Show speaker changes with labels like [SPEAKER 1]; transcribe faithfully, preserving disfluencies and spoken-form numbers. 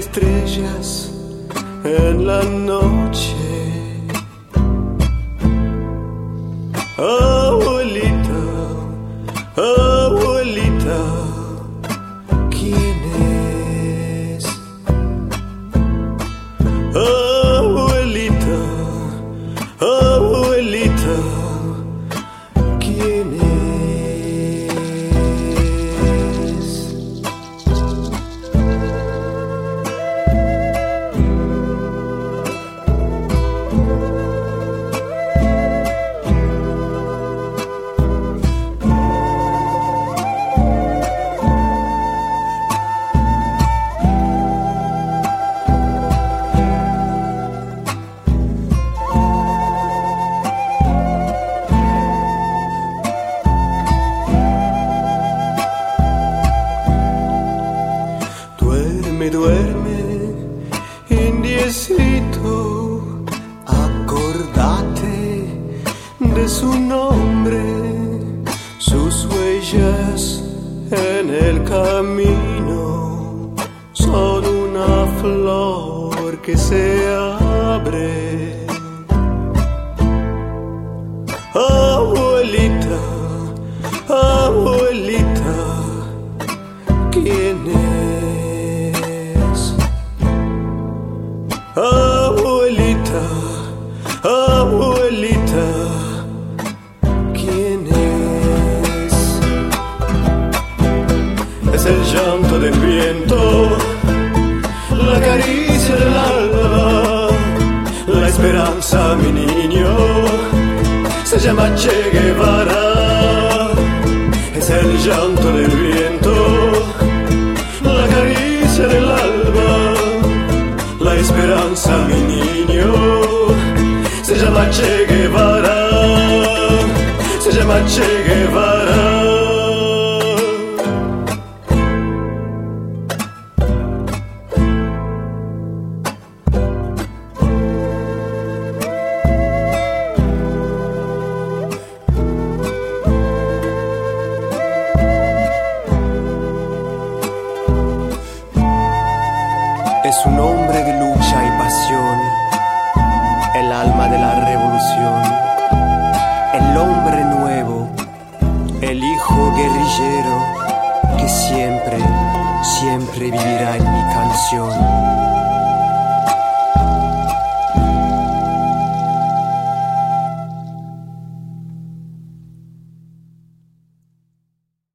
[SPEAKER 1] estrellas en la noche. Abuelita, abuelita, ¿quién es? Abuelita, abuelita, ¿quién es? Duerme, duerme, indiecito, acordate de su nombre, sus huellas en el camino son una flor que se abre. Abuelita, abuelita, ¿quién es? Abuelita, abuelita, ¿quién es? Es el llanto del viento, la caricia del alba, la esperanza, mi niño, se llama Che Guevara. Es el llanto del viento, la caricia del alba, la esperanza, mi niño, se llama Che Guevara, se llama Che Guevara. Es un hombre de lucha y pasión, el alma de la revolución, el hombre nuevo, el hijo guerrillero que siempre, siempre vivirá en mi canción.